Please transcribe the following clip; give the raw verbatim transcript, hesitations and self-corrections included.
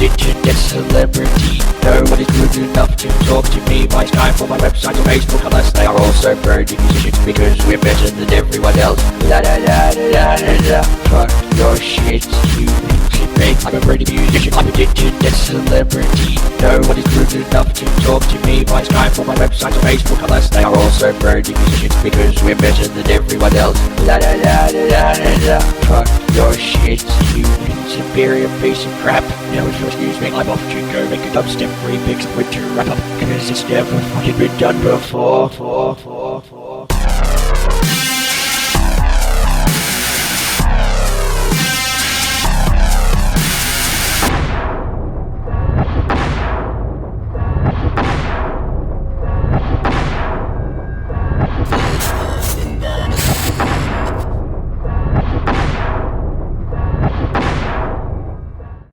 internet celebrity. No one is good enough to talk to me. My Skype or my website or Facebook, unless they are also birdie musicians, because we're better than everyone else. La da da da da da da. Fuck your shit, you shit me. I'm a birdie musician, I'm a internet celebrity. No one is good enough to talk to me. My Skype or my website or Facebook, unless they are also birdie musicians, because we're better than everyone else. La da da da da da da. Fuck your shit, you superior piece of crap. Now if you'll excuse me, I'm off to go make a dubstep remix with your wrap up, cause it's never fucking been done before. For, for, for.